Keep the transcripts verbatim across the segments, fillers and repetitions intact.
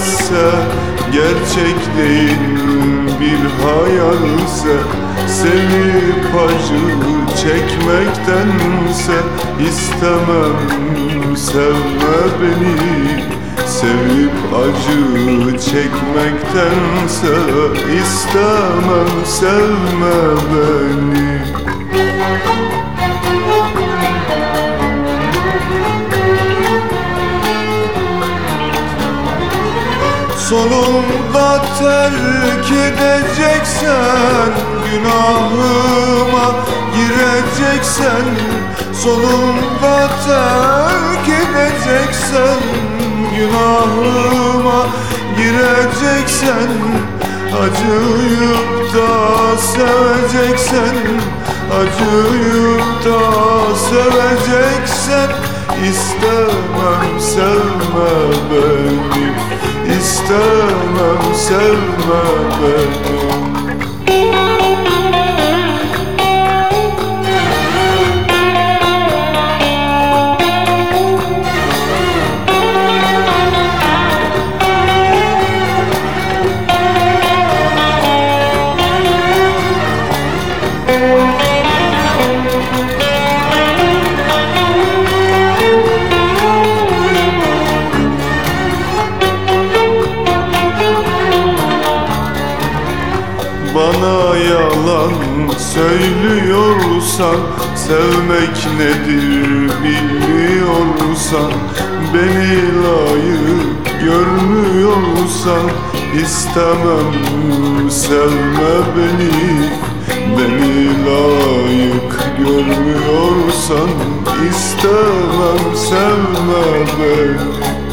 sönmezse, gerçek değil bir hayalse, sevip acı çekmektense, istemem sevme beni. Sevip acı çekmektense, istemem sevme beni. Sonunda terk edeceksen, günahıma gireceksen, sonunda terk edeceksen, günahıma gireceksen, acıyıp da seveceksen, acıyıp da seveceksen, istemem sevme beni. İstemem sevme beni. Bana yalan söylüyorsan, sevmek nedir bilmiyorsan, beni layık görmüyorsan, istemem sevme beni. Beni layık görmüyorsan, istemem sevme beni.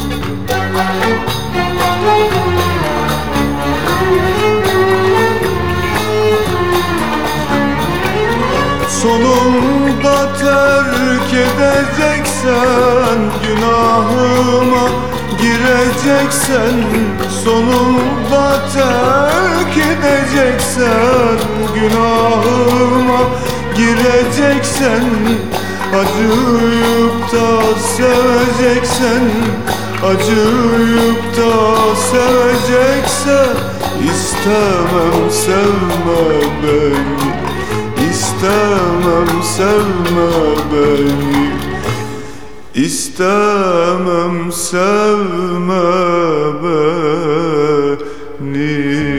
Sonunda terk edeceksen, günahıma gireceksen, sonunda terk edeceksen, günahıma gireceksen, acıyıp da seveceksen, acıyıp da seveceksen, istemem sevme beni. İstemem sevme beni. İstemem sevme beni.